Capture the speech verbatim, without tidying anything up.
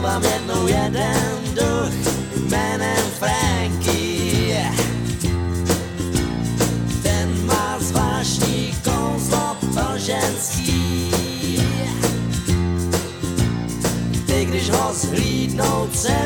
vám jednou jeden duch jménem Franky. Ten má zvláštní kouzlo pro ženský. Ty když ho zhlídnout se